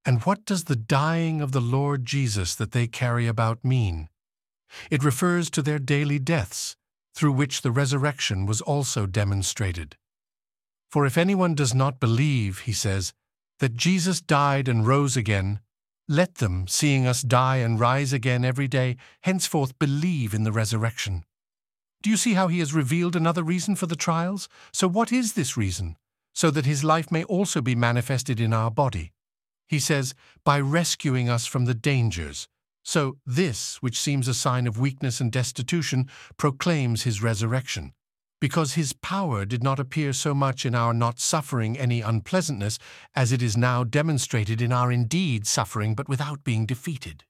And what does the dying of the Lord Jesus that they carry about mean? It refers to their daily deaths, through which the resurrection was also demonstrated. For if anyone does not believe, he says, that Jesus died and rose again, let them, seeing us die and rise again every day, henceforth believe in the resurrection. Do you see how he has revealed another reason for the trials? So what is this reason? So that his life may also be manifested in our body. He says, by rescuing us from the dangers. So this, which seems a sign of weakness and destitution, proclaims his resurrection. Because his power did not appear so much in our not suffering any unpleasantness as it is now demonstrated in our indeed suffering but without being defeated.